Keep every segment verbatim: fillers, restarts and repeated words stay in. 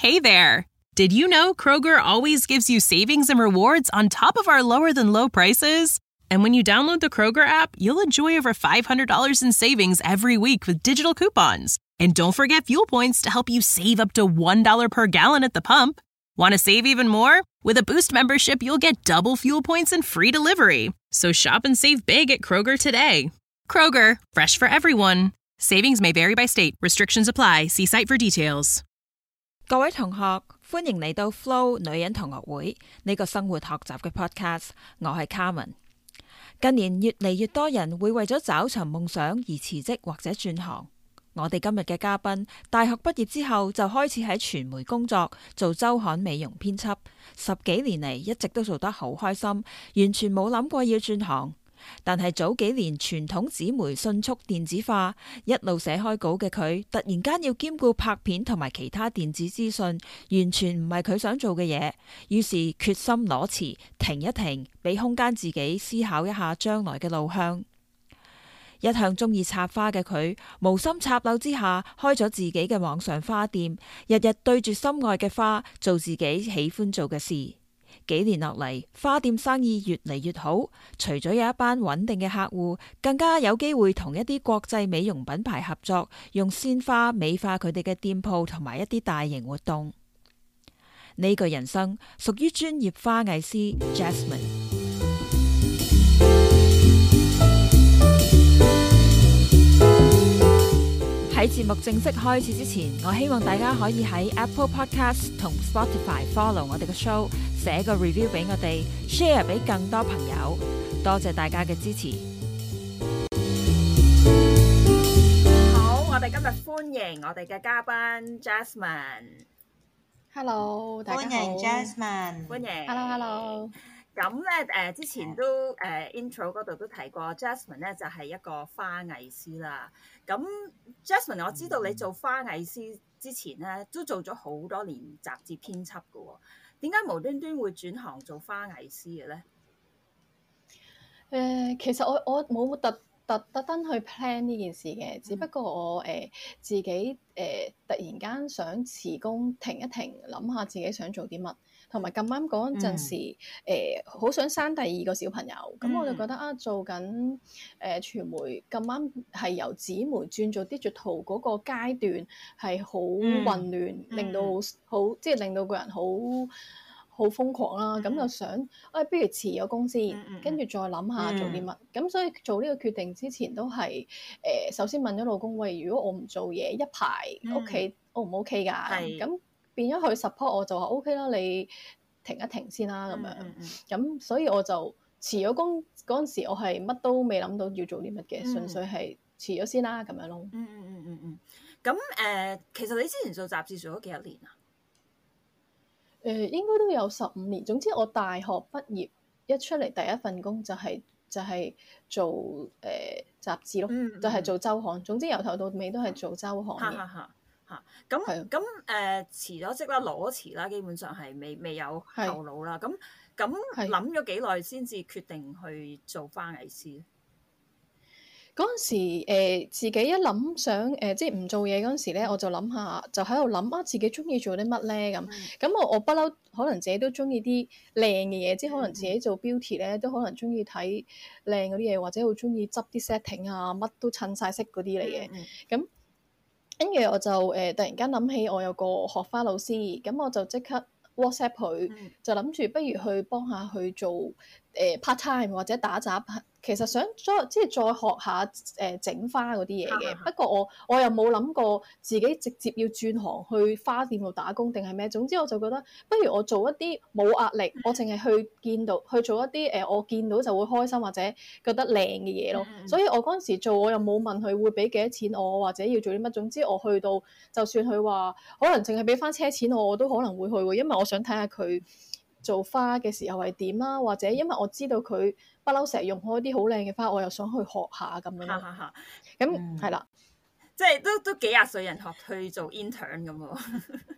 Hey there! Did you know Kroger always gives you savings and rewards on top of our lower-than-low prices? And when you download the Kroger app, you'll enjoy over five hundred dollars in savings every week with digital coupons. And don't forget fuel points to help you save up to one dollar per gallon at the pump. Want to save even more? With a Boost membership, you'll get double fuel points and free delivery. So shop and save big at Kroger today. Kroger, fresh for everyone. Savings may vary by state. Restrictions apply. See site for details. 各位同學，歡迎嚟到 Flo 女人同學會呢個生活學習嘅 podcast。我係 Carmen。近年越嚟越多人會為咗找尋夢想而辭職或者轉行。我哋今日嘅嘉賓，大學畢業之後就開始喺傳媒工作，做週刊美容編輯，十幾年嚟一直都做得好開心，完全冇諗過要轉行。但係早幾年傳統紙媒迅速電子化，一路寫開稿嘅佢，突然間要兼顧拍片同埋其他電子資訊，完全唔係佢想做嘅嘢。於是決心攞辭，停一停，俾空間自己思考一下將來嘅路向。一向中意插花嘅佢，無心插柳之下，開咗自己嘅網上花店，日日對住心愛嘅花，做自己喜歡做嘅事。幾年落嚟，花店生意越嚟越好，除咗有一班穩定嘅客戶，更加有機會同一啲國際美容品牌合作，用鮮花美化佢哋嘅店鋪同埋一啲大型活動。呢個人生屬於專業花藝師 Jasmine。喺節目正式開始之前，我希望大家可以喺 Apple Podcast 同 Spotify follow 我哋嘅 show， 寫個 review 俾我哋 ，share 俾更多朋友。多謝大家嘅支持。好，我哋今日歡迎我哋嘅嘉賓 Jasmine。Hello， 大家好。歡迎 Jasmine。 歡迎。 Hello，Hello。 咁咧誒，之前都誒、呃、intro 嗰度都提過 ，Jasmine 咧就係、是、一個花藝師啦。咁 Jasmine， 我知道你做花藝師之前咧，都做咗好多年雜誌編輯嘅喎。點解無端端會轉行做花藝師嘅咧？ 誒、呃，其實我我冇特特特登去 plan 呢件事嘅，只不過我誒、呃、自己誒、呃、突然間想辭工停一停，諗下自己想做啲乜。同埋咁啱嗰陣時，好、呃、想生第二個小朋友，咁、嗯、我就覺得啊，做緊誒、呃、傳媒咁啱係由紙媒轉做 digital 嗰個階段係好混亂，嗯、令到好即係令到個人好好瘋狂啦。咁、嗯、就想誒、哎，不如辭咗工先，跟住、嗯、再諗下做啲乜。咁、嗯、所以做呢個決定之前都係誒、呃，首先問咗老公，喂，如果我唔做嘢一排，屋企 O 唔 OK 㗎？咁、嗯變咗佢 support 我就話 OK 啦，你停一停先啦咁樣，咁、嗯嗯、所以我就辭咗工嗰陣時，我係乜都未諗到要做啲乜嘅，嗯、純粹係辭咗先啦咁樣咯。 嗯嗯嗯嗯嗯。咁、嗯、誒、呃，其實你之前做雜誌做咗幾多年啊？ 誒、呃，應該都有十五年。總之我大學畢業一出嚟第一份工就係、是、就係、是、做誒、呃、雜誌咯，嗯嗯、就係做週刊。總之由頭到尾都係做週刊嘅。 哈哈哈。咁咁誒辭咗職啦，攞辭啦，基本上係未未有後路啦。咁咁諗咗幾耐先至決定去做花藝師咧？ 嗰陣時、呃、自己一諗想誒、呃，即係唔做嘢嗰陣時咧，我就諗下，就喺度諗啊，自己中意做啲乜咧咁。咁、嗯、我我不嬲，可能自己都中意啲靚嘅嘢，即係可能自己做 beauty 咧，都可能中意睇靚嗰啲嘢，或者好中意執啲 setting 啊，乜都襯晒色嗰啲嚟嘅。咁、嗯嗯跟住我就誒、呃、突然間諗起我有個學花老師，咁我就即刻 WhatsApp 佢，嗯、就諗住不如去幫下去做誒、呃、part time 或者打雜。其實想再即係再學下誒、呃、整花嗰啲嘢嘅，不過我我又冇諗過自己直接要轉行去花店度打工定係咩？總之我就覺得不如我做一啲冇壓力，我淨係去見到去做一啲誒、呃、我見到就會開心或者覺得靚嘅嘢咯。所以我嗰陣時做我又冇問佢會俾幾多錢我或者要做啲乜，總之我去到就算佢話可能淨係俾翻車錢我，我都可能會去喎，因為我想睇下佢做花嘅時候係點啦，或者因為我知道佢不嬲成日用開啲好靚嘅花，我又想去學下咁樣咯。咁係啦， 即係都都幾廿歲人學去做 intern 咁喎。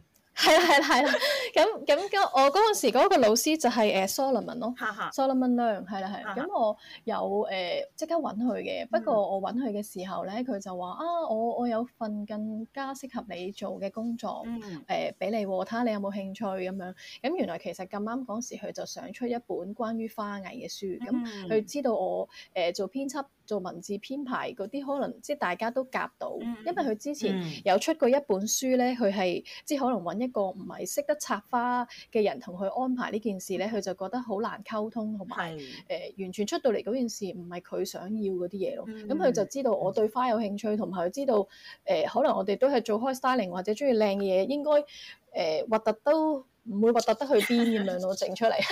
係啦係啦係啦，咁咁我嗰陣時嗰個老師就係誒 Solomon 咯，Solomon Leung 係啦係啦，咁我有誒即刻揾佢嘅，不過我揾佢嘅時候咧，佢就話啊，我我有份更加適合你做嘅工作誒俾你喎，睇下你有冇興趣咁樣。咁原來其實咁啱嗰時佢就想出一本關於花藝嘅書，咁佢知道我誒做編輯做文字編排嗰啲可能即係大家都夾到，因為佢之前有出過一本書咧，佢係即係可能揾一個唔係識得插花嘅人同佢安排呢件事咧，佢就覺得好難溝通，同埋誒完全出到嚟嗰件事唔係佢想要嗰啲嘢咯。咁佢、嗯、就知道我對花有興趣，同埋佢知道誒、呃、可能我哋都係做開 styling 或者中意靚嘅嘢，應該誒核突都唔會核突得去邊咁樣咯，整出嚟。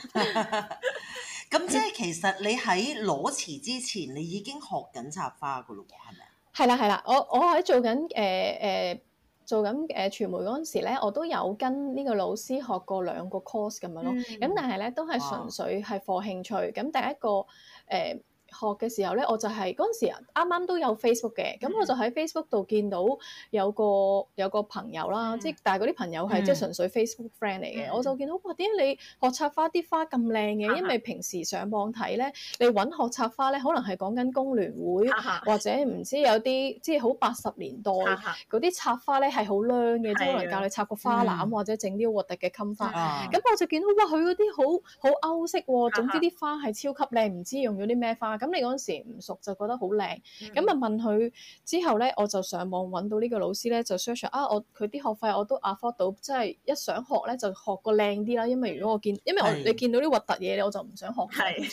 咁即係其實你喺裸辭之前，你已經學緊插花噶咯喎，係咪？ 係啦係啦，我我喺做緊誒誒做緊誒傳媒嗰陣時咧，我都有跟呢個老師學過兩個 course 咁樣咯。咁、嗯、但係咧都係純粹係課興趣。咁、哦、第一個誒。呃學嘅時候咧，我就係嗰陣時啱啱都有 Facebook 嘅，咁、嗯、我就喺 Facebook 度見到有個有個朋友啦，即係、嗯、但係嗰啲朋友係即係純粹 Facebook friend 嚟嘅，嗯、我就見到哇，點解你學插花啲花咁靚嘅？嗯、因為平時上網睇咧，你揾學插花咧，可能係講緊工聯會、嗯、或者唔知有啲即係好八十年代嗰啲、嗯、插花咧係好靚嘅，即係可能教你插個花籃、嗯、或者整啲好核突嘅襟花，咁、嗯、我就見到哇，佢嗰啲好好歐式喎，總之啲花係超級靚，唔知用咗啲咩花。咁你嗰陣時唔熟就覺得好靚，咁啊、嗯、問佢之後咧，我就上網揾到呢個老師咧，就 search 啊，我佢啲學費我都 afford 到，即係一想學咧就學個靚啲啦。因為如果我見，因為我是你見到啲核突嘢咧，我就唔想學。係是，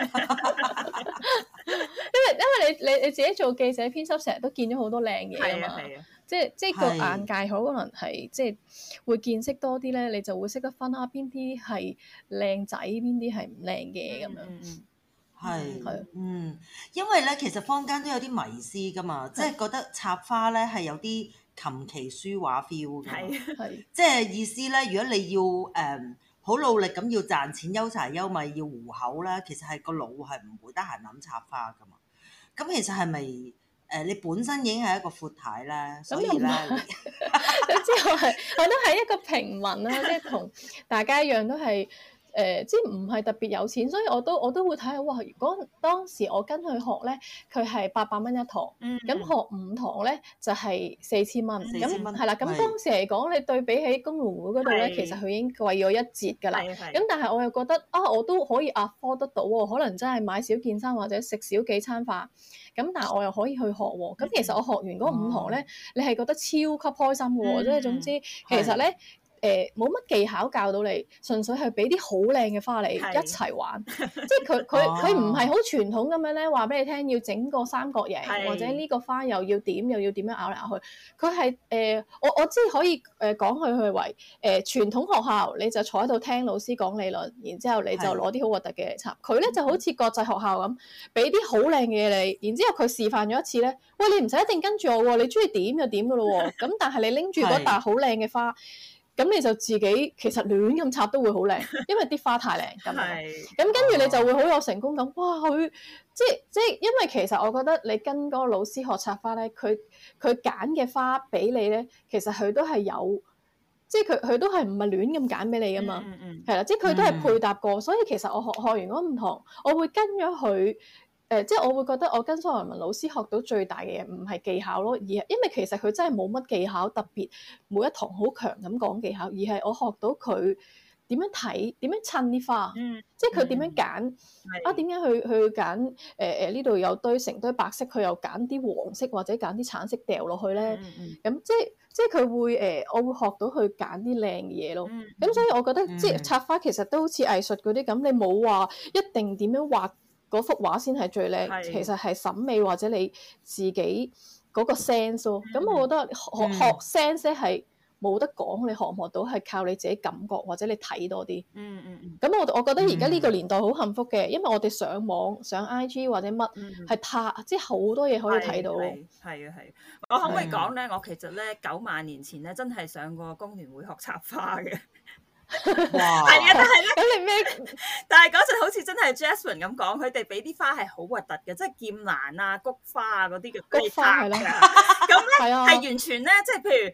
因為因為你你你自己做記者編輯，成日都見咗好多靚嘢啊嘛，即係即係個眼界好可能係即係會見識多啲咧，你就會識得分啊邊啲係靚仔，邊啲係唔靚嘅咁樣。嗯係，係，嗯，因為咧，其實坊間都有啲迷思噶嘛，即係覺得插花咧係有啲琴棋書畫 feel 嘅，係，係，即係意思咧，如果你要誒好努力咁要賺錢、憂柴憂米、要糊口咧，其實係個腦係唔會得閒諗插花噶嘛。咁其實係咪誒你本身已經係一個闊太咧，所以咧， 之後係我都係一個平民啦，即係同大家一樣都係。誒、呃，即係唔係特別有錢，所以我都我都會睇下，哇！如果當時我跟佢學咧，佢係八百蚊一堂，咁、嗯、學五堂咧就係四千蚊，咁係啦。咁當時嚟講，你對比起工聯會嗰度咧，是其實佢已經貴咗一截㗎啦。咁但係我又覺得啊，我都可以 afford 得到喎，可能真係買少件衫或者食少幾餐飯，咁但係我又可以去學喎。咁、嗯、其實我學完嗰五堂咧，嗯、你係覺得超級開心嘅喎，即係、嗯、總之其實咧。誒冇乜技巧教到你，純粹係俾啲好靚嘅花你一齊玩，即係佢佢佢唔係好傳統咁樣咧，話俾你聽要整個三角形，是或者呢個花又要點又要點樣咬嚟咬去。佢係誒我我知可以誒講佢去為誒、呃、傳統學校，你就坐喺度聽老師講理論，然之後你就攞啲好核突嘅嚟插。佢咧就好似國際學校咁，俾啲好靚嘅嘢你，然之後佢示範咗一次咧，喂，你唔使一定跟住我喎，你中意點就點噶咯喎。咁但係你拎住嗰笪好靚嘅花。咁你就自己其實亂咁插都會好靚，因為啲花太靚咁。咁跟住你就會好有成功感。哇！佢即係即係，因為其實我覺得你跟嗰個老師學插花咧，佢佢揀嘅花俾你咧，其實佢都係有，即係佢佢都係唔係亂咁揀俾你噶嘛。係啦、嗯嗯，即係佢都係配搭過。嗯、所以其實我學學完嗰五堂，我會跟咗佢。誒、呃，即係我會覺得我跟蘇文文老師學到最大嘅嘢，唔係技巧咯，而係因為其實佢真係冇乜技巧，特別每一堂好強咁講技巧，而係我學到佢點樣睇，點樣襯啲花，嗯、即係佢點樣揀、嗯、啊？點解去去揀誒誒呢度有堆成堆白色，佢又揀啲黃色或者揀啲橙色掉落去咧？咁、嗯嗯、即係即係佢會誒、呃，我會學到佢揀啲靚嘅嘢咯。咁、嗯、所以我覺得、嗯、即係插花其實都好似藝術嗰啲咁，你冇話一定點樣畫。嗰幅畫先係最靚，是其實係審美或者你自己嗰個 sense 咯。咁、嗯、我覺得學、嗯、學 sense 係冇得講，你學唔學到係靠你自己感覺或者你睇多啲。嗯嗯嗯。咁我我覺得而家呢個年代好幸福嘅，因為我哋上網上 I G 或者乜係太即係好多嘢可以睇到。係係啊係。我可唔可以講咧？我其實咧九萬年前咧真係上過工聯會學插花嘅。係啊，但係咧，咁你咩？但係嗰陣好似真係 Jasmine 咁講，佢哋俾啲花係好核突嘅，即係劍蘭啊、菊花啊嗰啲嘅菊花係啦。咁咧係完全咧，即係譬如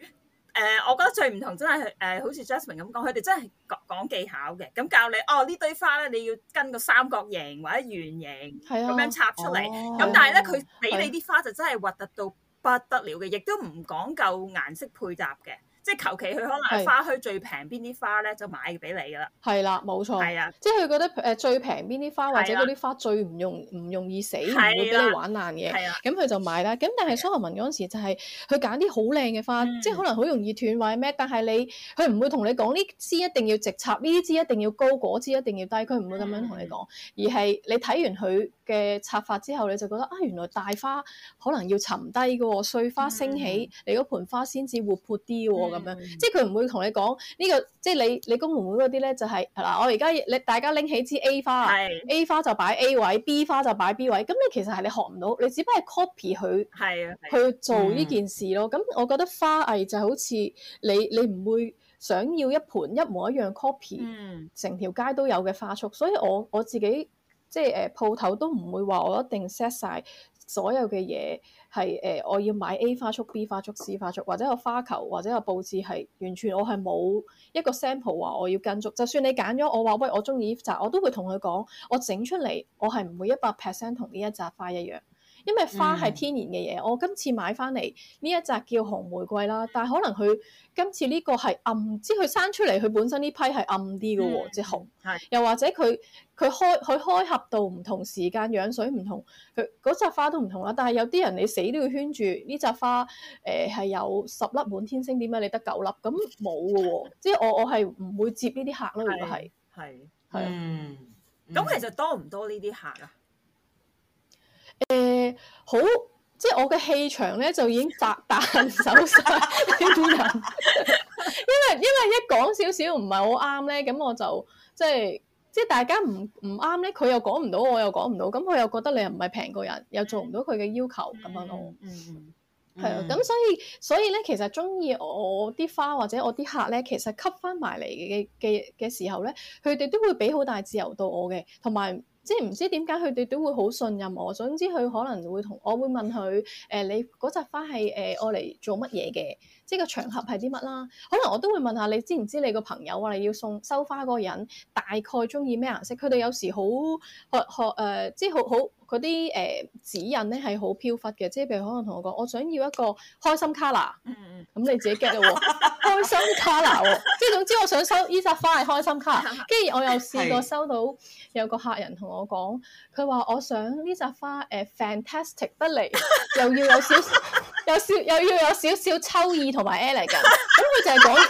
呃，我覺得最唔同真係誒、呃，好似 Jasmine 咁講，佢哋真係講講技巧嘅，咁教你哦呢堆花咧，你要跟個三角形或者圓形咁、啊、樣插出嚟。咁、哦、但係咧，佢俾你啲花就真係核突到不得了嘅，亦都唔講究顏色配搭嘅。即係求其佢可能係花墟最平邊啲花咧，就買俾你噶啦。係啦，冇錯。係啊，即係佢覺得誒最平邊啲花，或者嗰啲花最唔容唔容易死，唔會俾你玩爛嘅。係啊，咁佢就買啦。咁但係蘇文嗰陣時就係佢揀啲好靚嘅花，即係可能好容易斷或者咩，但係你佢唔會同你講呢枝一定要直插，呢枝一定要高，嗰枝一定要低，佢唔會咁樣同你講，而係你睇完佢嘅插法之後，你就覺得啊，原來大花可能要沉低嘅喎，碎花升起，你嗰盆花先至活潑啲喎。咁樣，嗯、即係佢唔會同你講呢、這個，即係你你公園會嗰啲咧，就係、是、嗱，我而家你大家拎起支 A 花啊是，A 花就擺 A 位 ，B 花就擺 B 位，咁你其實係你學唔到，你只不過係 copy 佢，係啊，去做呢件事咯。咁、嗯、我覺得花藝就好似你你唔會想要一盆一模一樣 copy，成、嗯、條街都有嘅花束，所以我我自己即係誒鋪頭都唔會話我一定 set 晒所有嘅嘢。係誒、呃，我要買 A 花束、B 花束、C 花束，或者個花球，或者個佈置係完全我係冇一個 sample 話我要跟足。就算你揀咗我話喂，我中意呢紮，我都會同佢講，我整出嚟我係唔會一百 percent 同呢一紮花一樣，因為花係天然嘅嘢。嗯、我今次買翻嚟呢一紮叫紅玫瑰啦，但係可能佢今次呢個係暗，即係佢生出嚟佢本身呢批係暗啲嘅喎，即係、嗯、紅。係。又或者佢佢開佢開合度唔同，時間養水唔同，佢嗰紮花都唔同啦。但係有啲人你死都要圈住呢紮花，誒、呃、係有十粒滿天星，點解你得九粒？咁冇嘅喎，即係我我係唔會接呢啲客咯。如果係係係嗯，咁其實多唔多呢啲客啊？誒、呃、好，即係我嘅氣場咧就已經彈彈走晒呢啲人，因為因為一講少少唔係好啱咧，咁我就即係。即係大家唔唔啱咧，佢又講唔到，我又講唔到，咁佢又覺得你又唔係平過人，又做唔到佢嘅要求咁樣咯。嗯，係啊，咁所以所以咧，其實中意我啲花或者我啲客咧，其實吸翻埋嚟嘅嘅嘅時候咧，佢哋都會俾好大自由到我嘅，同埋即係唔知點解佢哋都會好信任我。總之佢可能會同我會問佢誒、呃，你嗰扎花係誒愛嚟做乜嘢嘅？即係個場合係啲乜啦？可能我都會問下你知唔知你個朋友話你要送收花嗰個人大概中意咩顏色？佢哋有時好學學誒，即係好好嗰啲誒指引咧係好飄忽嘅。即係譬如可能同我講，我想要一個開心 colour，嗯嗯，咁你自己 get 咯喎，開心 colour 喎，即係總之我想收呢扎花係開心 colour。跟住我又試過收到有個客人同我講，佢話我想呢扎花誒、呃、fantastic 得嚟，又要有少有少又要有少少秋意同埋 elegant，咁佢就係講，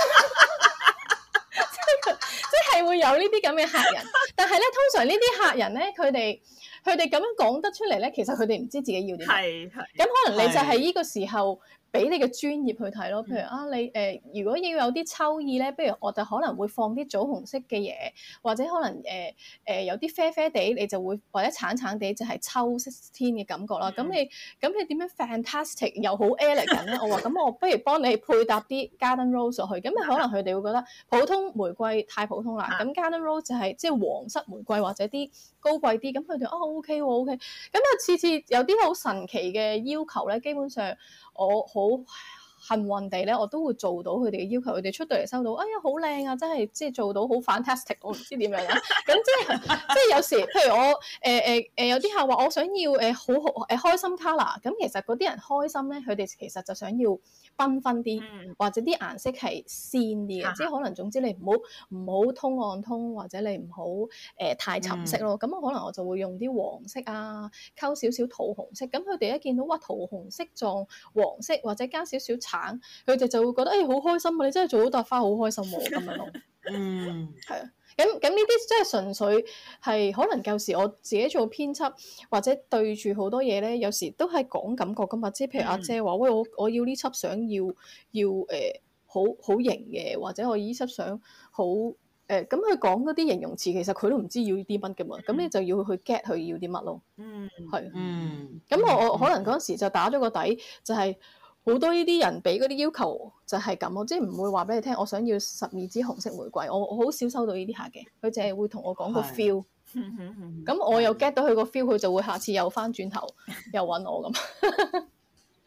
即係即係會有呢啲咁嘅客人。但係咧，通常呢啲客人咧，佢哋佢哋咁樣講得出嚟咧，其實佢哋唔知自己要啲乜。係係。咁可能你就係呢個時候俾你嘅專業去睇咯。譬如啊，你誒、呃、如果要有啲秋意咧，不如我就可能會放啲棗紅色嘅嘢，或者可能誒誒、呃呃、有啲啡啡地，你就會或者橙橙地就係秋色天嘅感覺啦。咁、嗯、你咁你點樣 fantastic 又好 elegant 咧？我話咁我不如幫你配搭啲 garden rose 落去，咁可能佢哋會覺得普通玫瑰太普通啦。咁、嗯、garden rose 就係即係皇室玫瑰或者啲高貴啲，咁佢哋哦 OK 喎 OK，咁啊次次有啲好神奇嘅要求咧，基本上我好幸運地咧，我都會做到佢哋嘅要求。佢哋出到嚟收到，哎呀好靚啊！真係即係做到好 fantastic，我唔知點樣啦。咁即係即係有時，譬如我誒誒誒有啲客話我想要誒好好誒開心 colour，咁其實嗰啲人開心咧，佢哋其實就想要繽紛啲，嗯、或者啲顏色係鮮啲嘅，嗯、即係可能總之你唔好唔好通暗通，或者你唔好誒太沉色咯。咁、嗯、可能我就會用啲黃色啊，溝少少桃紅色。咁佢哋一見到哇桃紅色撞黃色，或者加少少橙。佢哋就會覺得誒好、哎、開心啊！你真係做到笪花好開心喎咁樣咯。嗯，係啊。咁咁呢啲真係純粹係可能舊時我自己做編輯或者對住好多嘢咧，有時都係講感覺噶嘛。即係譬如阿姐話：喂，我我要呢輯相要要誒、呃、好好型嘅，或者我呢輯相好誒。咁佢講嗰啲形容詞，其實佢都唔知要啲乜噶嘛。咁、嗯、你就要去 get 佢要啲乜咯。嗯，係。嗯。咁我我可能嗰陣時就打咗個底，就係、是。好多呢啲人俾嗰啲要求就係咁咯，即係唔會話俾你聽，我想要十二支紅色玫瑰，我我好少收到呢啲客嘅，佢淨係會同我講個 feel，咁我又 get 到佢個 feel，佢就會下次又翻轉頭又揾我咁。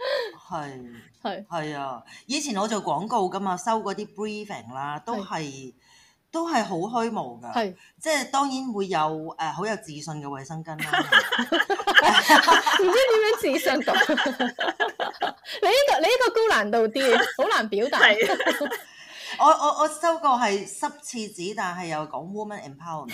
係係係啊！以前我做廣告㗎嘛，收嗰啲 briefing 啦，都係都係好虛無㗎。係即係當然會有誒好有自信嘅衛生巾啦。 唔知點樣自信到？你呢個你呢個高難度啲，好難表達。 我我我收過係濕廁紙，但係又講 woman empowerment。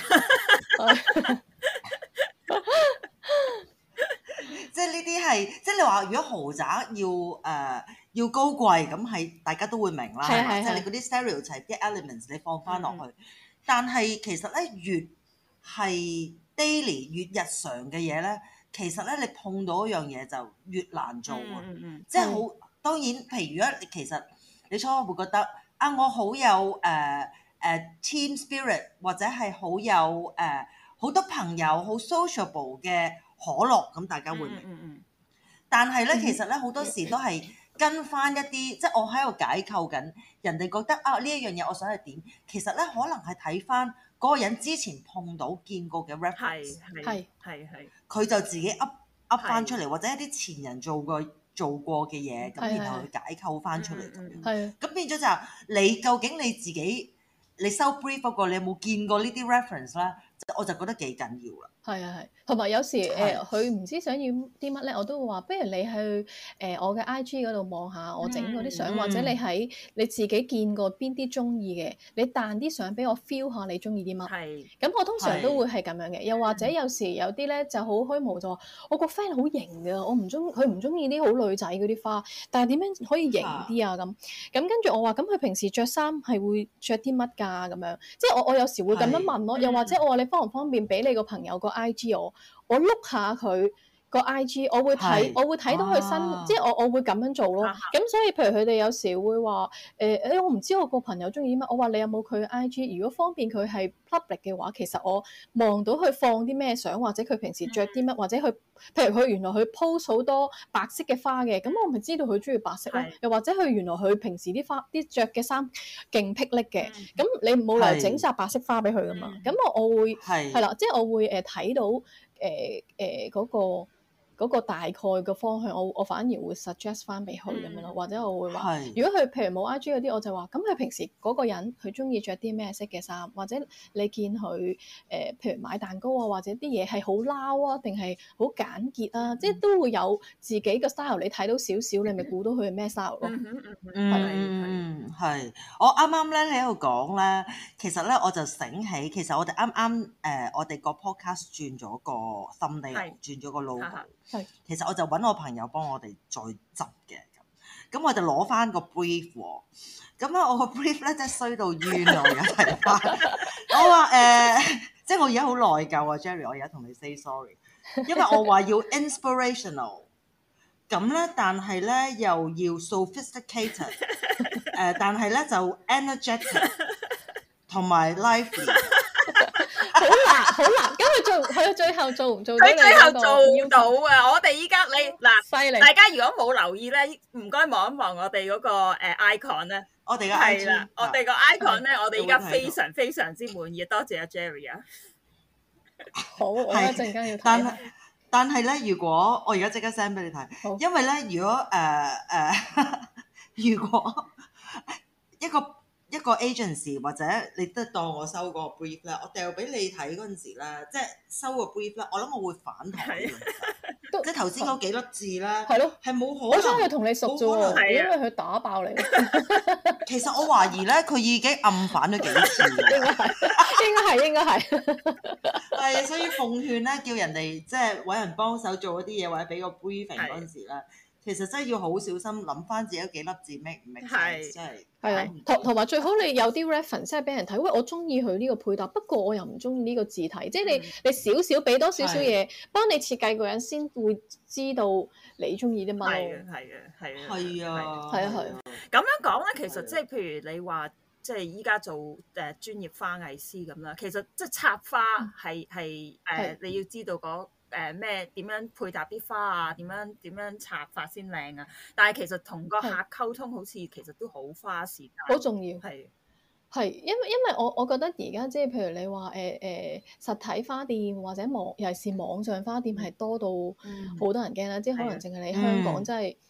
即係呢啲係，即係你話如果豪宅要誒、呃、要高貴，咁係大家都會明啦，係嘛？即係你嗰啲 stereotype 啲 elements 你放翻落去，嗯、但係其實咧越係 daily 越日常嘅嘢咧，其實咧你碰到一樣嘢就越難做啊！嗯嗯、即係好當然，譬如如果其實你初初會覺得啊，我好有誒誒、呃呃、team spirit，或者係好有誒好、呃、多朋友好 sociable 嘅。可樂咁大家會明，嗯嗯嗯、但係咧、嗯、其實咧好多時都係跟翻一啲，即係我喺度解構緊人哋覺得啊呢一樣嘢我想係點，其實咧可能係睇翻嗰個人之前碰到見過嘅 reference， 係係係， 佢就自己 up up 翻出嚟，或者一啲前人做過做過嘅嘢，咁然後去解構翻出嚟，係咁變咗就你究竟你自己你收 brief 嗰個，你有冇見過呢啲 reference 咧？我就覺得幾緊要啦。 係啊係，同埋有，有時誒佢唔知想要啲乜咧，我都會話，不如你去誒、呃、我嘅 I G 嗰度望下我整嗰啲相，嗯、或者你喺你自己見過邊啲中意嘅，你彈啲相俾我 feel 下你中意啲乜。係是。咁我通常都會係咁樣嘅，又或者有時有啲咧就好虛無，就話我個 friend 好型㗎，我唔中佢唔中意啲好女仔嗰啲花，但係點樣可以型啲啊咁？咁跟住我話，咁佢平時着衫係會着啲乜㗎咁樣？即係我我有時會咁樣問咯，是又或者我話你方唔方便俾你個朋友個 I G 我，我碌下佢個 I G，我會睇，是我會睇到佢新，啊、即係我我會咁樣做咯。咁、啊、所以譬如佢哋有時會話誒誒，我唔知我個朋友中意啲乜，我話你有冇佢 I G？ 如果方便佢係 public 嘅話，其實我望到佢放啲咩相，或者佢平時着啲乜，嗯、或者佢譬如佢原來佢 post 好多白色嘅花嘅，咁我咪知道佢中意白色咯。是又或者佢原來佢平時啲花啲着嘅衫勁霹靂嘅，咁、嗯、你冇理由整紮白色花俾佢噶嘛？咁我、嗯、我會係啦，即係我會誒睇到誒誒嗰個。嗰個大概嘅方向，我我反而會 suggest 翻俾佢咁樣咯，或者我會話，是如果佢譬如冇 I G 嗰啲，我就話，咁佢平時嗰個人佢中意着啲咩色嘅衫，或者你見佢誒、呃，譬如買蛋糕啊，或者啲嘢係好撈啊，定係好簡潔啊，嗯、即係都會有自己嘅 style，你睇到少少，你咪估到佢係咩 style 咯。 嗯，係。我啱啱咧你喺度講咧，其實咧我就醒起，其實我哋啱啱誒，我哋個 podcast 轉咗個 thumbnail，轉咗個 logo。係，其實我就揾我朋友幫我哋再執嘅，咁，咁我就攞翻個 brief 喎，咁啊我個 brief 咧真係衰到冤啊！我而家睇翻，我話誒、呃，即係我而家好內疚啊 ，Jerry，我而家同你 say sorry，因為我話要 inspirational，咁咧但係咧又要 sophisticated，誒、呃、但係咧就 energetic 同埋 lively。 好難，好難，咁佢做，佢最後做唔做到？ 佢最後做唔到啊！我哋依家你嗱， 犀利！ 大家如果冇留意咧，唔該望一望我哋嗰個誒 icon 咧， 我哋嘅係啦，我哋個 icon 咧，我哋依家非常非常之滿意，多謝阿 Jerry 啊！ 好，我一陣間要睇。 但係但係咧，如果我而家即刻 send 俾你睇，因為咧，如果誒誒，如果一個。一個 agency 或者你都當我收嗰個 brief 咧，我掉俾你睇嗰陣時咧，即係收個 brief 咧，我諗我會反台嘅，即係頭先嗰幾粒字咧，係咯，係冇可能。 我想佢同你熟啫喎，因為佢打爆你。 其實我懷疑咧，佢已經暗反咗幾次。 應該係，應該係，應該係。 係，所以奉勸咧，叫人哋即係揾人幫手做一啲嘢，或者俾個 briefing 嗰陣時咧。其實真係要好小心諗翻自己幾粒字 make 唔 make sense，真係係啊，同同埋最好你有啲 reference 即係俾人睇，喂我中意佢呢個配搭，不過我又唔中意呢個字體，嗯、即係你你少少俾多少少嘢，幫你設計個人先會知道你中意啲乜咯。 係啊，係啊，係啊， 係啊， 係啊，係啊。 咁樣講咧，其實即係譬如你話，即係依家做誒專業花藝師咁啦，其實即係插花係係誒，你要知道嗰。誒咩點樣配搭啲花啊？點樣點樣插法先靚啊？但係其實同個客溝通好似其實都好花時間， 好重要。 係係因為因為我我覺得而家即係譬如你話誒誒實體花店或者網尤其是網上花店係多到好多人驚啦，嗯、即係可能淨係你香港真係。誒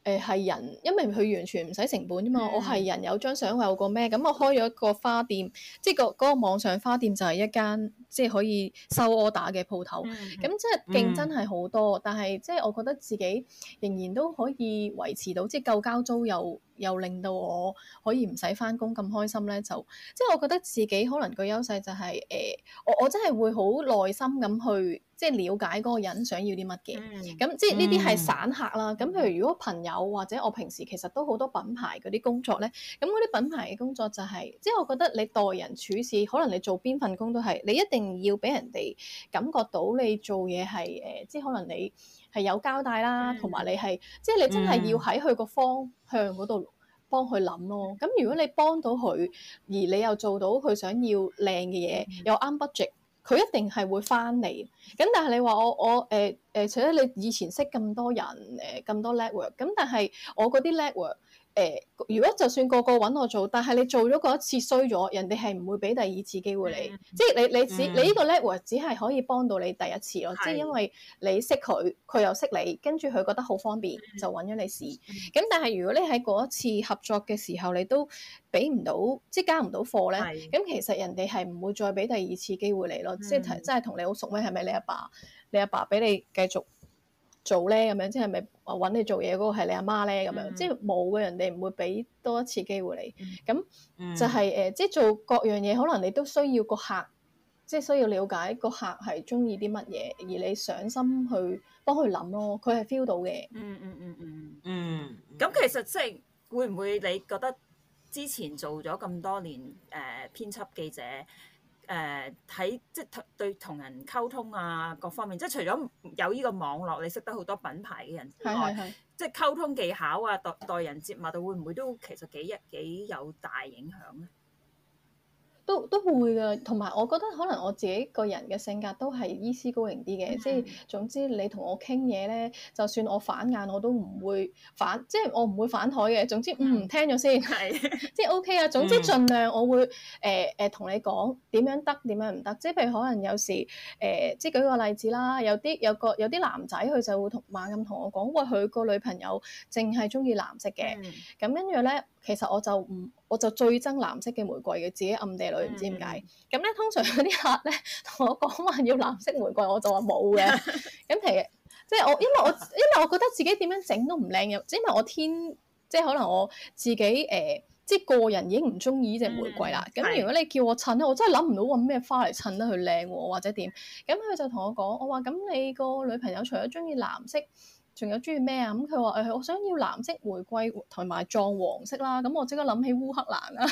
誒係人，因為佢完全唔使成本啫嘛。嗯、我係人有張相有個咩，咁我開咗一個花店，即係個嗰個網上花店就係一間即係可以收 order 嘅鋪頭。咁、嗯、即係競爭係好多，嗯、但係即係我覺得自己仍然都可以維持到，即係夠交租又又令到我可以唔使返工咁開心咧。就即係我覺得自己可能個優勢就係、是、誒、呃，我我真係會好耐心咁去。即係了解嗰個人想要啲乜嘅，咁、嗯、即係呢啲係散客啦。咁、嗯、譬如如果朋友或者我平時其實都好多品牌嗰啲工作咧，咁嗰啲品牌嘅工作就係、是，即係我覺得你待人處事，可能你做邊份工都係，你一定要俾人哋感覺到你做嘢係誒，即係可能你係有交代啦，同埋、嗯、你係即係你真係要喺佢個方向嗰度幫佢諗咯。咁、嗯、如果你幫到佢，而你又做到佢想要靚嘅嘢，嗯、又啱 budget。佢一定係會翻嚟，咁但係你話我我誒誒、呃，除咗你以前識咁多人誒咁、呃、多 network，咁但係我嗰啲 network 誒，如果就算個個揾我做，但係你做咗嗰一次衰咗，人哋係唔會俾第二次機會你，嗯、即係你你只、嗯、你呢個 network 只係可以幫到你第一次咯，即係因為你識佢，佢又識你，跟住佢覺得好方便、嗯、就揾咗你試。咁、嗯、但係如果你喺嗰一次合作嘅時候，你都俾唔到，即係交唔到貨咧，咁是其實人哋係唔會再俾第二次機會你咯，嗯、即係真係同你好熟咩？係咪你阿爸，爸？你阿爸俾你繼續做咧咁樣，即係咪揾你做嘢嗰個係你阿媽咧咁樣？嗯、即係冇嘅，人哋唔會俾多一次機會你。咁、嗯、就係、是、誒、呃，即係做各樣嘢，可能你都需要個客，即係需要了解個客係中意啲乜嘢，而你上心去幫佢諗咯，佢係 feel 到嘅。 嗯嗯嗯嗯嗯。咁其實即係會唔會你覺得？之前做咗咁多年誒、呃、編輯記者誒睇、呃、即係對同人溝通啊各方面，即係除咗有呢個網絡，你識得好多品牌嘅人之外，係係係即係溝通技巧啊待待人接物，會唔會都其實幾一幾有大影響咧？ 都都會㗎，同埋我覺得可能我自己個人嘅性格都係 easy going 啲嘅，即係、嗯、總之你同我傾嘢咧，就算我反眼我都唔會反，即係我唔會反台嘅。總之嗯聽咗先，係即係 OK 啊。總之盡量我會誒誒同你講點樣得點樣唔得，即係譬如可能有時誒、呃，即係舉個例子啦，有啲有個有啲男仔佢就會同猛咁同我講，喂佢個女朋友淨係中意藍色嘅，咁跟住咧。其實我就唔，我就最憎藍色嘅玫瑰嘅，自己暗地裏唔知點解。咁咧、嗯、通常嗰啲客咧同我講話要藍色玫瑰，我就話冇嘅。咁其實即係我，因為我因為我覺得自己點樣整都唔靚嘅，因為我天即係可能我自己誒、呃，即係個人已經唔中意呢隻玫瑰啦。咁、嗯、如果你叫我襯咧，我真係諗唔到揾咩花嚟襯得佢靚喎，或者點。咁佢就同我講，我話咁你個女朋友除咗中意藍色，仲有中意咩啊？咁佢話誒，我想要藍色玫瑰同埋撞黃色啦。咁我即刻諗起烏克蘭啦。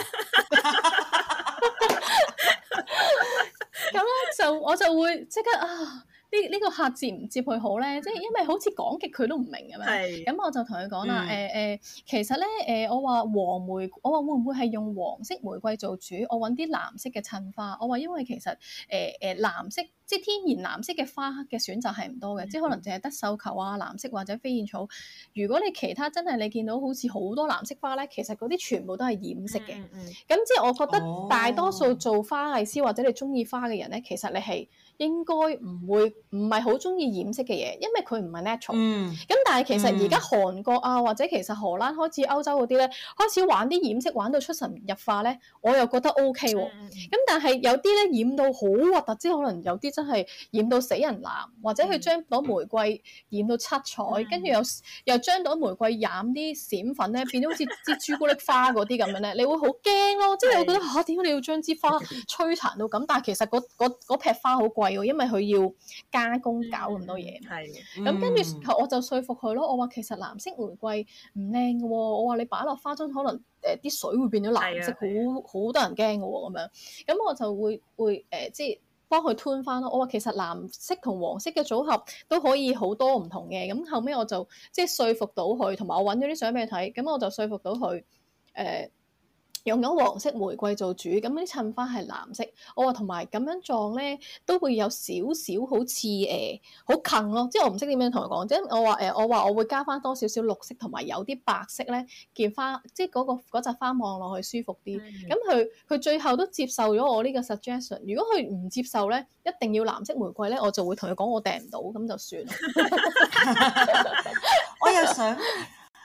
咁咧就我就會即刻啊！呢呢、呢個客接唔接佢好咧？即係因為好似講極佢都唔明咁樣。咁是我就同佢講啦，誒誒、嗯呃，其實咧誒、呃，我話黃玫，我話會唔會係用黃色玫瑰做主？我揾啲藍色嘅襯花。我話因為其實誒誒、呃、藍色。即係天然藍色嘅花嘅選擇係唔多嘅，嗯、即係可能淨係得繡球啊、藍色或者飛燕草。如果你其他真係你見到好似好多藍色花咧，其實嗰啲全部都係染色嘅。咁、嗯嗯、即係我覺得大多數做花藝師或者你中意花嘅人咧，其實你係應該唔會唔係好中意染色嘅嘢，因為佢唔係 natural。咁、嗯、但係其實而家韓國啊或者其實荷蘭開始歐洲嗰啲咧開始玩啲染色玩到出神入化咧，我又覺得 OK 喎。咁、嗯、但係有啲咧染到好核突，即係可能有啲真係染到死人藍，或者佢將朵玫瑰染到七彩，跟住、嗯、又又將朵玫瑰染啲閃粉咧，變咗好似支朱古力花嗰啲咁樣咧，你會好驚咯！即係我覺得嚇點解你要將支花摧殘到咁？但係其實嗰劈花好貴喎，因為佢要加工搞咁多嘢。係、嗯，咁跟住我就說服佢咯。我話其實藍色玫瑰唔靚嘅喎，我話你擺落花樽可能誒啲、呃、水會變咗藍色，好好得人驚嘅喎咁樣。咁我就會會誒、呃、即係。幫佢 tune 翻咯，我話其實藍色同黃色嘅組合都可以好多唔同嘅，咁後尾我就即係說服到佢，同埋我揾咗啲相俾佢睇，咁我就說服到佢誒。呃用咗黃色玫瑰做主，咁啲襯花係藍色。我話同埋咁樣撞咧，都會有少少好似誒好近咯。即係我唔識點樣同佢講，即係我話誒、呃，我話我會加翻多少少綠色同埋有啲白色咧，件花即係、那、嗰個嗰扎花望落去舒服啲。咁佢佢最後都接受咗我呢個 suggestion。如果佢唔接受咧，一定要藍色玫瑰咧，我就會同佢講我訂唔到，咁就算。 我又想。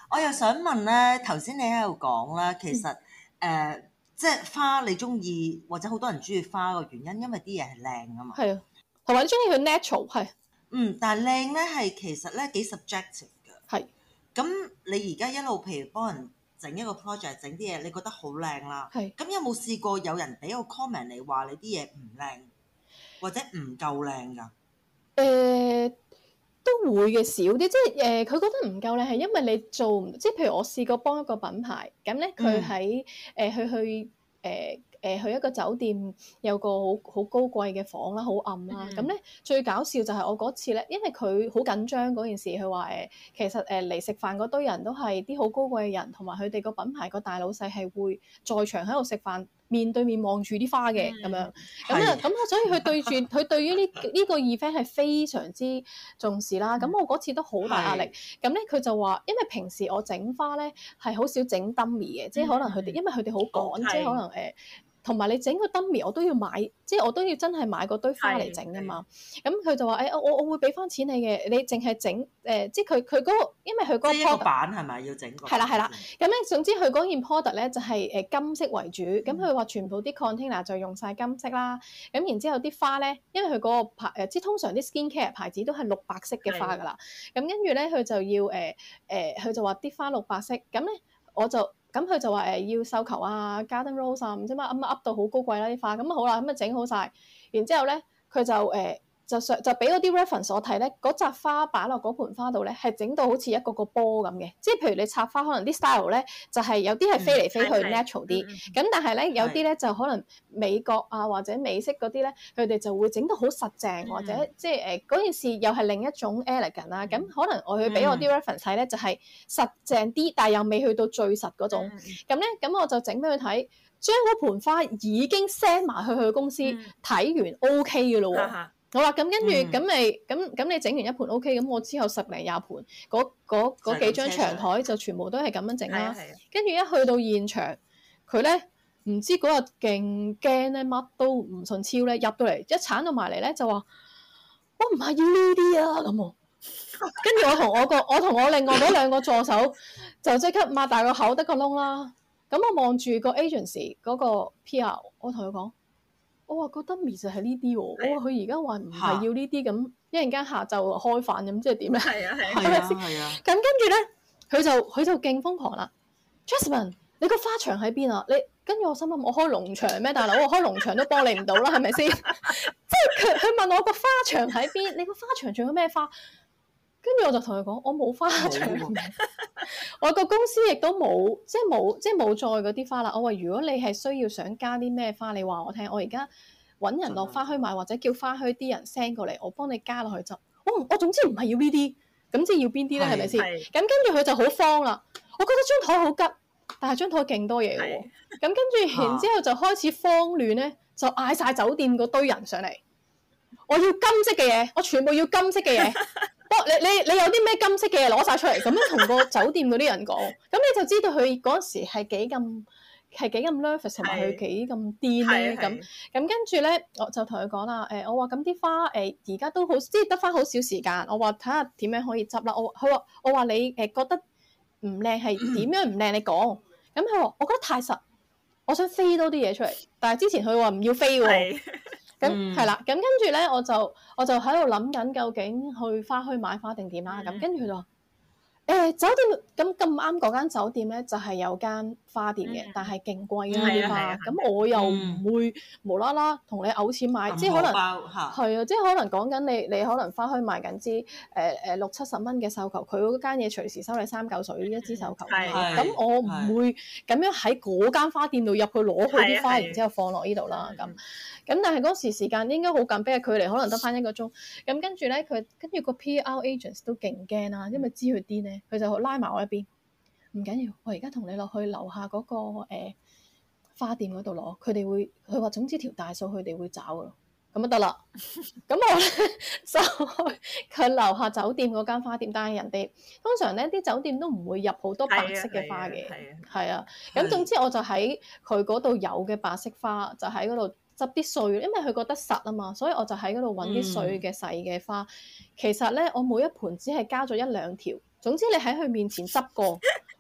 我又想問咧，頭先你喺度講啦，其實誒、嗯呃，即係花你中意，或者好多人中意花個原因，因為啲嘢係靚啊嘛。 係啊，同埋你中意佢 natural 係。 嗯，但係靚咧係其實咧幾 subjective 㗎。 係。 咁你而家一路譬如幫人整一個 project，整啲嘢，你覺得好靚啦。 係。 咁有冇試過有人俾個 comment 嚟話你啲嘢唔靚，或者唔夠靚㗎？誒、 呃，都會嘅少啲，即係誒，佢、呃、覺得唔夠靚係因為你做唔，即係譬如我試過幫一個品牌，咁咧佢喺誒去去誒。呃誒、呃、去一個酒店有個好好高貴嘅房啦，好暗啦。咁咧、嗯、最搞笑就係我嗰次咧，因為佢好緊張嗰件事，佢話誒其實誒嚟食飯嗰堆人都係啲好高貴嘅人，同埋佢哋個品牌個大老細係會在場喺度食飯，面對面望住啲花嘅咁、嗯、樣。咁啊咁啊，所以佢對住佢對於呢呢個 event 係非常之重視啦。咁、嗯、我嗰次都好大壓力。咁咧佢就話，因為平時我整花咧係好少整 dummy 嘅，即係可能佢哋因為佢哋好趕，即係可能誒。呃同埋你整個 dummy 我都要買，即係我都要真係買嗰堆花嚟整啊嘛。咁佢就話誒、欸，我我會俾翻錢你嘅，你淨係整誒，即係佢佢嗰個，因為佢嗰個 product 版係咪要整？ 係啦係啦。咁咧總之佢嗰件 product 咧就係、是、誒金色為主。咁佢話全部啲 container 就用晒金色啦。咁然之後啲花咧，因為佢嗰個牌誒，即係通常啲 skin care 牌子都係綠白色嘅花㗎啦。咁跟住咧佢就要誒誒，佢、呃、就話啲花綠白色。咁咧我就。咁佢就話誒要繡球啊 garden rose 啊唔知乜咁啊噏到好高貴啦啲花，咁啊好啦，咁啊整好晒。然之後咧佢就誒、呃、就上就俾嗰啲 reference 我睇咧，嗰扎花擺落嗰盆花度咧係整到好似一個個波咁嘅，即係譬如你插花可能啲 style 咧就係、是、有啲係飛嚟飛去 natural 啲，咁、嗯、但係咧有啲咧就可能美國啊或者美式嗰啲咧，佢哋就會整到好實淨，或者即係誒嗰件事又係另一種 elegant 啦。咁可能我去俾我啲 reference 睇咧就係實淨啲，但係又未去到最實嗰種。咁咧咁我就整俾佢睇，將嗰盆花已經 send 埋去佢公司睇、嗯、完 OK 嘅咯喎。好啦，咁跟住咁咪咁咁你整完一盤 OK，咁我之後十零廿盤嗰嗰嗰幾張長台就全部都係咁樣整啦。跟住一去到現場，佢咧唔知嗰日勁驚咧，乜都唔順超咧，入到嚟一鏟到埋嚟咧就話：我唔係要呢啲啊咁喎。跟住我同我個我同我另外嗰兩個助手就即刻擘大個口得個窿啦。咁我望住個 agency 嗰個 P R， 我同佢講。我話覺得 dummy 就係呢啲喎，我話佢而家話唔係要呢啲咁，一陣間下晝開飯咁，即係點咧？係啊係啊係啊！咁跟住咧，佢就佢就勁瘋狂啦。Jasmine，你個花場喺邊啊？你跟住我心諗，我開農場咩大佬？我開農場都幫你唔到啦，係咪先？即係佢佢問我個花場喺邊？你個花場仲有咩花？跟住我就同佢講，我冇花場，我個公司亦都冇，即係冇，即係冇載嗰啲花啦。我話如果你係需要想加啲咩花，你話我聽，我而家揾人落花墟買，或者叫花墟啲人 send 過嚟，我幫你加落去就。我我總之唔係要呢啲，咁即係要邊啲咧？係咪先？咁跟住佢就好慌啦。我覺得張台好吉，但係張台勁多嘢嘅喎。咁跟住然之後就開始慌亂咧，就嗌晒酒店嗰堆人上嚟。我要金色嘅嘢，我全部要金色嘅嘢。不，你你你有啲咩金色嘅嘢攞晒出嚟，咁樣同個酒店嗰啲人講，咁你就知道佢嗰時係幾咁係幾咁 nervous，同埋佢幾咁癲咧。咁咁跟住咧，我就同佢講啦，誒、呃，我話咁啲花誒而家都好，即係得翻好少時間。我話睇下點樣可以執啦。我佢話我話你誒覺得唔靚係點樣唔靚？你講。咁佢話我覺得太實，我想飛多啲嘢出嚟。但係之前佢話唔要飛喎。咁係啦，咁跟住咧，我就我就喺度諗緊究竟去花墟買花定點啦。咁跟住佢就話：誒、欸、酒店咁咁啱嗰間酒店咧，就係、是、有間花店嘅，嗯、但係勁貴啊啲花。咁我又唔會無啦啦同你嘔錢買，嗯、即係可能係啊，即係可能講緊你你可能花墟賣緊支誒誒六七十蚊嘅繡球，佢嗰間嘢隨時收你三嚿水一支繡球。咁我唔會咁樣喺嗰間花店度入去攞佢啲花，然之後放落呢度啦咁。咁但係嗰時時間應該好緊迫，距離可能得翻一個鐘。咁跟住咧，佢跟住個 P R agents 都勁驚啦，因為知佢癲咧，佢就拉埋我一邊。唔緊要，我而家同你落去樓下嗰、那個、呃、花店嗰度攞，佢哋會佢話總之條大數佢哋會找噶咯，咁就得啦。咁我咧就去佢樓下酒店嗰間花店，但係人哋通常咧啲酒店都唔會入好多白色嘅花嘅，係啊。咁總之我就喺佢嗰度有嘅白色花，就喺嗰度執啲碎，因為佢覺得實啊嘛，所以我就喺嗰度揾啲碎嘅細嘅花。嗯、其實咧，我每一盤只係加咗一兩條。總之你喺佢面前執過，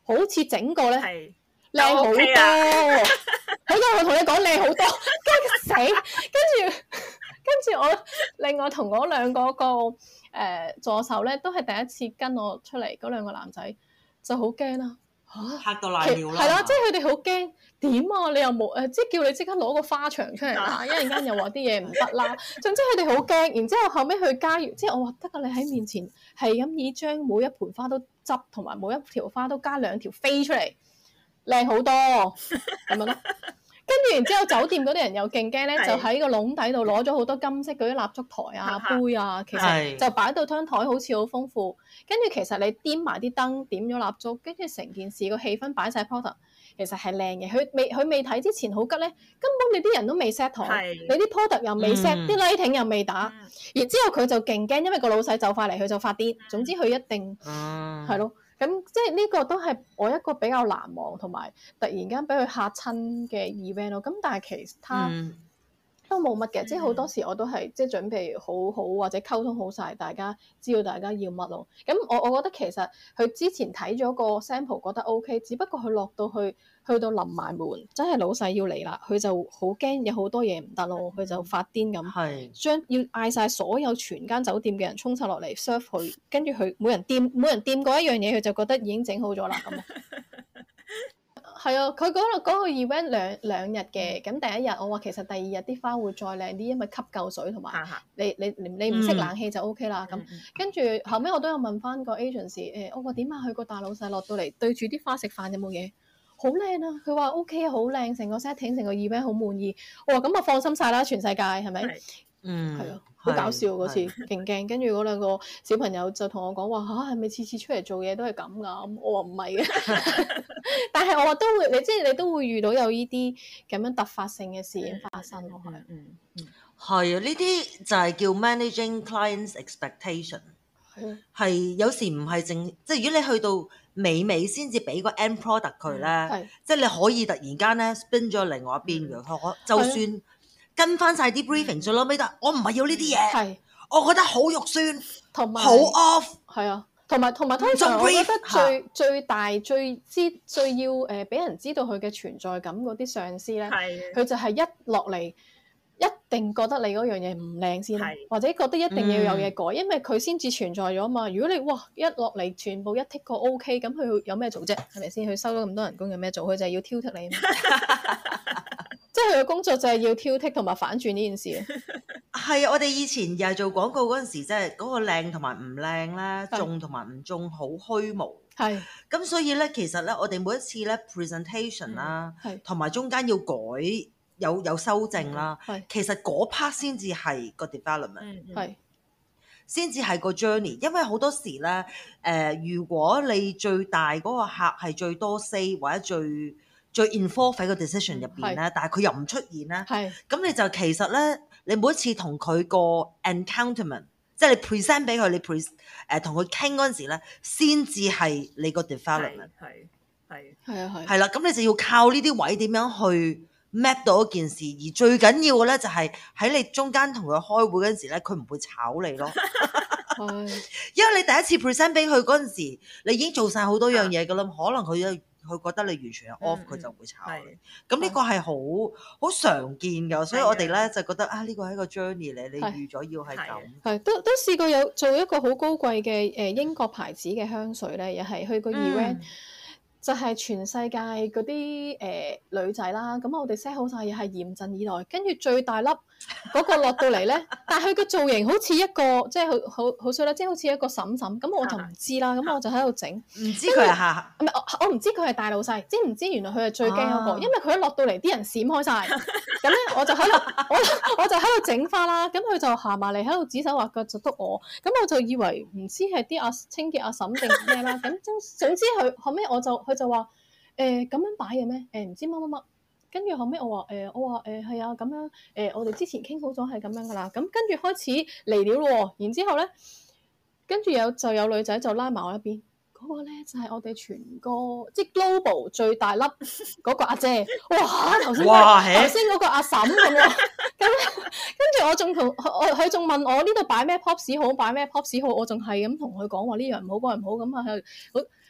好似整個咧係靚好多，好多我同你講靚好多，跟住死，跟住跟住我另外同嗰兩個個誒、呃、助手咧，都係第一次跟我出嚟，嗰兩個男仔就好驚啦。 嚇到瀨尿啦！ 係啦，即係佢哋好驚點啊！你又冇誒，即係叫你即刻攞個花牆出嚟啦！一陣間又話啲嘢唔得啦，總之佢哋好驚。然之後後尾佢加完，即係我話得㗎，你喺面前係咁以將每一盆花都執，同埋每一條花都加兩條飛出嚟，靚好多咁樣咯。跟住然之後酒店嗰啲人又勁驚咧，就喺個籠底度攞咗好多金色嗰啲蠟燭台啊、杯啊，其實就擺到張台好似好豐富。跟住其實你點埋啲燈，點咗蠟燭，跟住成件事個氣氛擺晒 product， 其實係靚嘅。佢未佢未睇之前好吉咧，根本你啲人都未 set 台，你啲 product 又未 set，啲 lighting 又未打，嗯、然之後佢就勁驚，因為個老細就快嚟，佢就發癲。總之佢一定係咯。咁即係呢個都係我一個比較難忘同埋突然間俾佢嚇親嘅 event 咯。咁但係其他都冇乜嘅，嗯、即係好多時我都係即係準備好好或者溝通好晒，大家知道大家要乜咯。咁我我覺得其實佢之前睇咗個 sample 覺得 OK， 只不過佢落到去去到臨埋門，真係老細要嚟啦，佢就好驚有好多嘢唔得咯，佢就發癲咁，將是要嗌晒所有全間酒店嘅人衝晒落嚟 serve 佢，跟住佢每人掂每人掂過一樣嘢，佢就覺得已經整好咗啦咁。係啊，佢嗰個嗰個 event 兩兩日嘅，咁第一日我話其實第二日啲花會再靚啲，因為吸夠水同埋你你你唔識冷氣就 OK 啦。咁跟住後尾我都有問翻個 agency， 誒我話點啊？佢個大老細落到嚟對住啲花食飯有冇嘢？好靚啊！佢話 OK 好靚，成個 setting 成個 event 好滿意。我話咁啊放心晒啦，全世界係咪？嗯，係啊，好搞笑嗰次，勁驚。跟住嗰兩個小朋友就同我講話吓，係咪次次出嚟做嘢都係咁㗎？我話唔係嘅，但係我話都會，你即係你都會遇到有呢啲咁樣突發性嘅事件發生咯。係，嗯嗯， 係啊，呢啲就係叫 managing clients expectation。係啊，係有時唔係淨，即係如果你去到尾尾先至俾個 end product 佢咧，即係你可以突然間咧 spin 咗另外一邊嘅。佢就算跟翻晒啲 briefing，最後尾得我唔係要呢啲嘢，我覺得好肉酸，同埋好 off。係啊，同埋同埋通常我覺得最最大最知最要誒俾人知道佢嘅存在感嗰啲上司咧，佢就係一落嚟一定覺得你嗰樣嘢唔靚先，或者覺得一定要有嘢改，因為佢先至存在咗嘛。如果你哇一落嚟全部一剔個 OK，咁佢有咩做啫？係咪先？佢收咗咁多人工有咩做？佢就係要挑剔你。即係佢嘅工作就係要挑剔同埋反轉呢件事。 係啊，我哋以前又係做廣告嗰陣時，即係嗰個靚同埋唔靚咧，中同埋唔中好虛無。係。咁所以咧，其實咧，我哋每一次咧 presentation 啦，同埋中間要改有有修正啦，其實嗰 part 先至係個 development，係先至係個 journey。因為好多時咧，誒、呃，如果你最大嗰個客係最多 say 或者最最 involve 喺個 decision 入邊咧，但係佢又唔出現咧，咁你就其實咧，你每一次同佢個 encounterment， 即係你 present 俾佢，你 pre 誒同佢傾嗰陣時咧，先至係你個 development，係係係啊係，係啦，咁你就要靠呢啲位點樣去 map 到一件事，而最緊要嘅咧就係喺你中間同佢開會嗰陣時咧，佢唔會炒你咯。因為你第一次 present 俾佢嗰陣時，你已經做晒好多樣嘢噶啦，可能佢佢覺得你完全係 off，佢、嗯、就會炒你。咁呢個係好好常見㗎，所以我哋咧就覺得啊，呢個係一個 journey 嚟，你預咗要係咁。係都都試過有做一個好高貴嘅誒英國牌子嘅香水咧，又係去個 event。嗯就係全世界嗰啲誒女仔啦，咁我哋 set 好晒嘢係嚴陣以待，跟住最大粒嗰個落到嚟咧，但係佢個造型好似一個即係好好好衰啦，即係好似一個嬸嬸，咁我就唔知啦，咁我就喺度整，唔知佢係下，唔係我我唔知佢係大老細，知唔知原來佢係最驚嗰個，啊、因為佢一落到嚟啲人閃開晒，咁咧我就喺度我我就喺度整花啦，咁佢就行埋嚟喺度指手畫腳就督我，咁我就以為唔知係啲阿清潔阿嬸定咩啦，咁總總之佢後尾我就。佢就話誒咁樣擺嘅咩？誒、欸、唔知乜乜乜，跟住後尾我話誒、欸、我話誒係啊咁樣誒、欸，我哋之前傾好咗係咁樣噶啦。咁跟住開始嚟料咯，然之後咧，跟住有就有女仔就拉埋我一邊，嗰、那個咧就係、是、我哋全個即係 global 最大粒嗰個阿姐。哇！頭先頭先嗰個阿嬸咁喎，咁跟住我仲同我佢仲問我呢度擺咩 pop 好，擺咩 pop 好，我仲係咁同佢講話呢樣唔好，嗰樣唔好咁啊，佢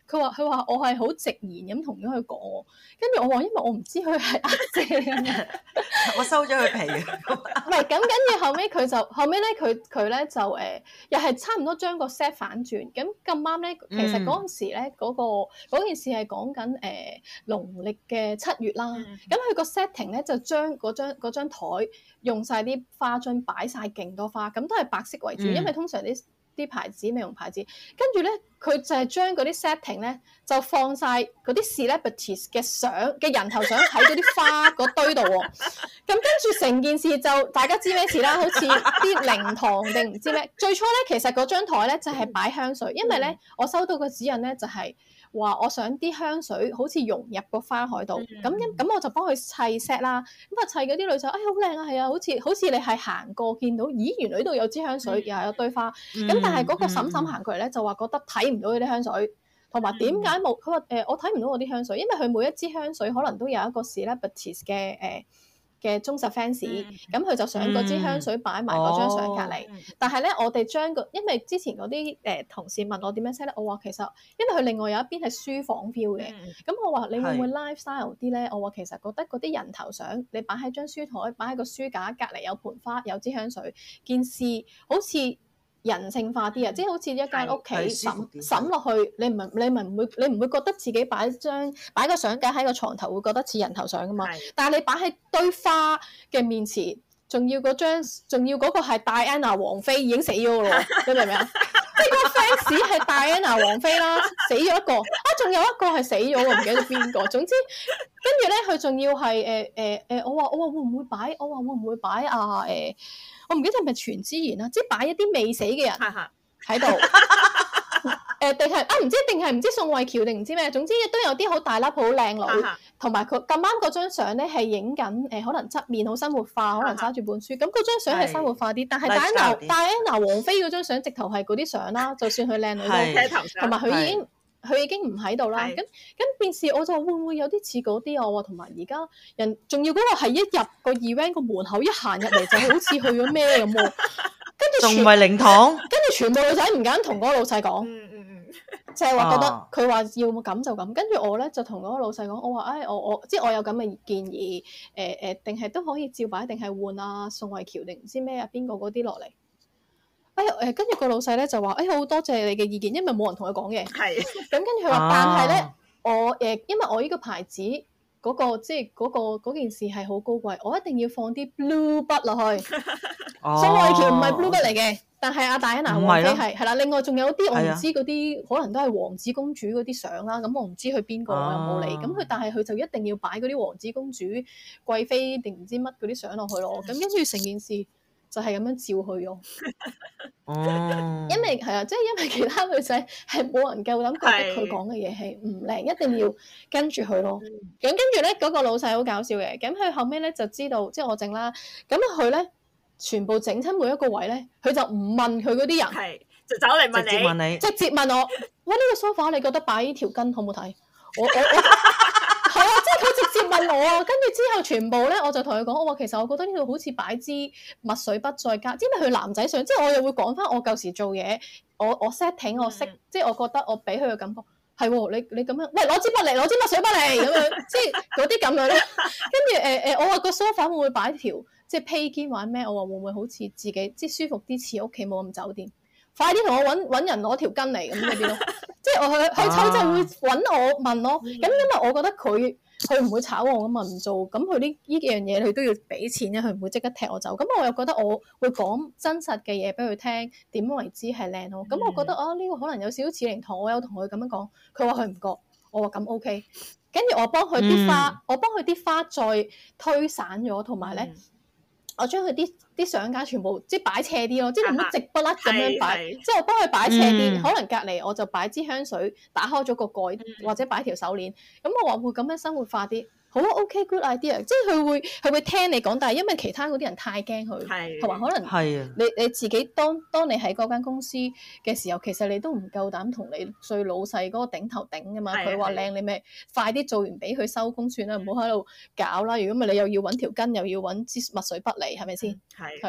佢話佢話我係好直言咁同咗佢講，跟住我話因為我唔知佢係阿姐， 我收咗佢皮。 唔係咁，跟住後尾佢就後尾咧，佢佢咧就誒、呃、又係差唔多將個 set 反轉。咁咁啱咧，其實嗰陣時咧嗰、嗰個嗰件事係講緊誒農曆嘅七月啦。咁佢個 setting 咧就將嗰張嗰張台用晒啲花樽擺晒勁多花，咁都係白色為主，嗯、因為通常啲啲牌子美容牌子，跟住咧佢就係將嗰啲 setting 咧就放晒嗰啲 celebrities 嘅相嘅人頭相喺嗰啲花嗰堆度喎。咁跟住成件事就大家知咩事啦？好似啲靈堂定唔知咩？最初咧其實嗰張台咧就係擺香水，因為咧我收到個指引咧就係、是。話我想啲香水好似融入個花海度，咁咁、嗯、我就幫佢砌 set 啦。咁啊砌嗰啲女仔，哎好靚啊，係啊，好似好似你係行過見到，咦原來呢度有支香水，又係有堆花。咁、嗯、但係嗰個嬸嬸行過嚟咧，就話覺得睇唔到嗰啲香水，同埋點解冇？佢話誒我睇唔到我啲香水，因為佢每一支香水可能都有一個 celebrities 嘅誒。呃嘅忠實 fans，咁佢就想嗰支香水擺埋嗰張相隔離，嗯哦、但係咧我哋將個，因為之前嗰啲誒同事問我點樣 set 咧，我話其實因為佢另外有一邊係書房 feel 嘅，咁、嗯、我話你會唔會 lifestyle 啲咧？我話其實覺得嗰啲人頭相你擺喺張書台，擺喺個書架隔離有盆花有支香水，件事好似人性化啲啊！即係好似一間屋企審審落去，你唔係你咪唔會你唔會覺得自己擺張擺個相架喺個床頭會覺得似人頭相噶嘛？但係你擺喺堆花嘅面前，仲要嗰張仲要嗰個係戴安娜王妃已經死咗咯，你明唔明啊？即係個 fans 係戴安娜王妃啦，死咗一個啊，仲有一個係死咗，我唔記得咗邊個。總之跟住咧，佢仲要係誒誒誒，我話我話會唔會擺？我話會唔會擺啊？誒、呃。我唔記得係咪全智賢啦，即係擺一啲未死嘅人喺度，誒定係啊唔知定係唔知宋慧喬定唔知咩，總之都有啲好大粒好靚女，同埋佢咁啱嗰張相咧係影緊誒，可能側面好生活化，可能揸住本書，咁嗰張相係生活化啲，但係戴安娜戴安娜王妃嗰張相直頭係嗰啲相啦，就算佢靚女都，同埋佢已經。佢已經唔喺度啦，咁咁變時我就會唔會有啲似嗰啲啊？我話同埋而家人仲要嗰個係一入個 event 個門口一行入嚟就好似去咗咩咁喎，跟住仲唔係靈堂？ 跟住全部女仔唔敢同嗰個老細講，嗯嗯嗯，就係話覺得佢話要咁就咁，跟住我咧就同嗰個老細講，我話唉、哎、我我即係我有咁嘅建議，誒誒定係都可以照擺，定係換啊宋慧喬定唔知咩啊邊個嗰啲落嚟。誒跟住個老細咧就話：誒好多謝你嘅意見，因為冇人同佢講嘢。係是。咁跟住佢話，但係咧，我誒因為我呢個牌子嗰、那個即係嗰、那個件事係好高貴，我一定要放啲 blue 筆落去。宋慧喬唔係 blue 筆嚟嘅，但係阿戴安娜王妃係係啦。另外仲有啲我唔知嗰啲，可能都係王子公主嗰啲相啦。咁我唔知佢邊個，我又冇理。咁佢但係佢就一定要擺嗰啲王子公主、貴妃定唔知乜嗰啲相落去咯。咁跟住成件事。就係咁樣照去咯，哦，因為係啊，即係因為其他女仔係冇人夠膽覺得佢講嘅嘢係唔靚，一定要跟住佢咯。咁跟住咧，嗰個老細好搞笑嘅，咁佢後尾咧就知道，即係我整啦，咁佢咧全部整親每一個位咧，佢就唔問佢嗰啲人，係就走嚟問你，直接問你，直接問我，喂，呢個 sofa 你覺得擺呢條巾好唔好睇？我我我。係啊，即係佢直接問我啊，跟住之後全部咧，我就同佢講，我話其實我覺得呢度好似擺支墨水筆再加，因為佢男仔相，即係我又會講翻我舊時做嘢，我我 setting 我識，嗯、即係我覺得我俾佢嘅感覺係喎，你你咁樣，喂攞支筆嚟，攞支墨水筆嚟咁樣，即係嗰啲咁樣咧。跟住誒誒，我話個 sofa 會唔會擺條即係披肩或者咩？我話會唔會好似自己即係舒服啲，似屋企冇咁酒店？快啲同我揾揾人攞條巾嚟咁嗰啲咯，即係我佢佢佢就會揾我問咯，咁、嗯、因為我覺得佢佢唔會炒我咁啊唔做，咁佢呢呢幾樣嘢佢都要俾錢嘅，佢唔會即刻踢我走，咁我又覺得我會講真實嘅嘢俾佢聽，點為之係靚咯，咁、嗯、我覺得啊呢、呢個可能有少少似靈堂，我有同佢咁樣講，佢話佢唔覺，我話咁 OK， 跟住我幫佢啲花，嗯、我幫佢啲花再推散咗，同埋咧。嗯我將佢啲啲相架全部即係擺斜啲咯，即係唔好直不甩咁樣擺，即係我幫佢擺斜啲，嗯、可能隔離我就擺支香水，打開咗個蓋，嗯、或者擺條手鏈，咁我話會咁樣生活化啲。好 OK，good idea，即係佢會佢會聽你講，但係因為其他嗰啲人太驚佢，同埋可能你你自己當當你喺嗰間公司嘅時候，其實你都唔夠膽同你最老細嗰個頂頭頂噶嘛。佢話靚，你咪快啲做完俾佢收工算啦，唔好喺度搞啦。如果唔係你又要揾條巾，又要揾支墨水筆嚟，係咪先？係係咯。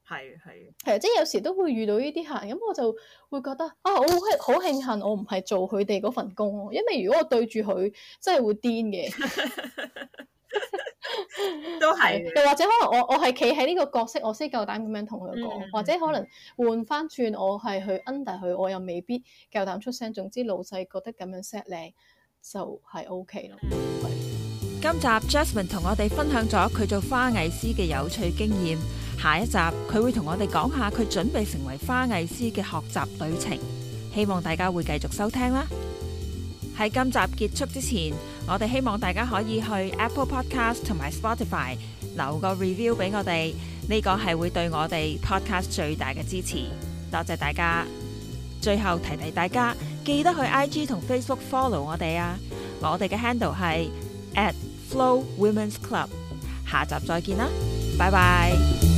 係係係，即係有時都會遇到呢啲客人，咁我就會覺得啊，我好好慶幸我唔係做佢哋嗰份工咯，因為如果我對住佢，真係會癲嘅。 都係， 又或者可能我我係企喺呢個角色，我先夠膽咁樣同佢講，嗯、或者可能換翻轉，我係去 under 佢，我又未必夠膽出聲。總之老細覺得咁樣 set 靚就係 OK 咯。 今集 Jasmine 同我哋分享咗佢做花藝師嘅有趣經驗，下一集佢會同我哋講下佢準備成為花藝師嘅學習旅程，希望大家會繼續收聽啦。喺今集結束之前，我哋希望大家可以去 Apple Podcast 同埋 Spotify 留個 review 俾我哋，呢個係會對我哋 Podcast 最大嘅支持。多謝大家。最後提提大家，記得去 I G 同 Facebook follow 我哋啊！我哋嘅 handle 係 at Flo Women's Club。下集再見啦，拜拜。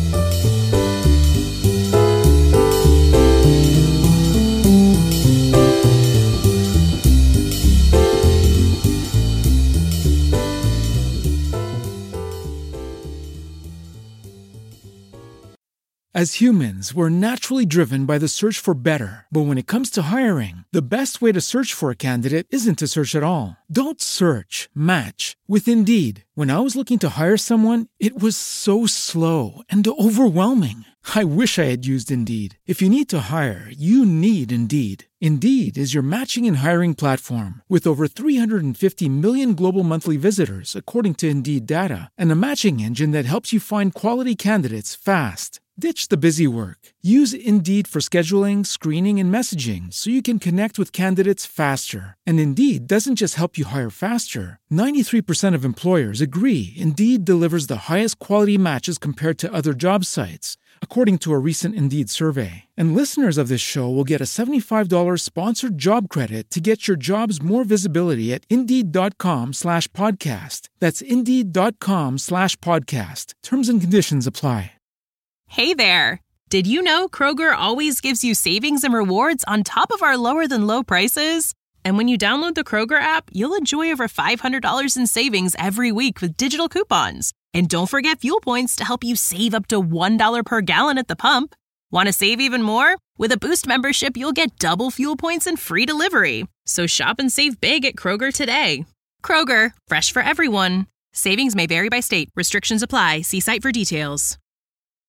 As humans, we're naturally driven by the search for better. But when it comes to hiring, the best way to search for a candidate isn't to search at all. Don't search, match with Indeed. When I was looking to hire someone, it was so slow and overwhelming. I wish I had used Indeed. If you need to hire, you need Indeed. Indeed is your matching and hiring platform with over three hundred fifty million global monthly visitors, according to Indeed data, and a matching engine that helps you find quality candidates fast. Ditch the busy work. Use Indeed for scheduling, screening, and messaging so you can connect with candidates faster. And Indeed doesn't just help you hire faster. ninety-three percent of employers agree Indeed delivers the highest quality matches compared to other job sites, according to a recent Indeed survey. And listeners of this show will get a seventy-five dollars sponsored job credit to get your jobs more visibility at Indeed.com slash podcast. That's Indeed.com slash podcast. Terms and conditions apply. Hey there! Did you know Kroger always gives you savings and rewards on top of our lower-than-low prices? And when you download the Kroger app, you'll enjoy over five hundred dollars in savings every week with digital coupons. And don't forget fuel points to help you save up to one dollar per gallon at the pump. Want to save even more? With a Boost membership, you'll get double fuel points and free delivery. So shop and save big at Kroger today. Kroger, fresh for everyone. Savings may vary by state. Restrictions apply. See site for details.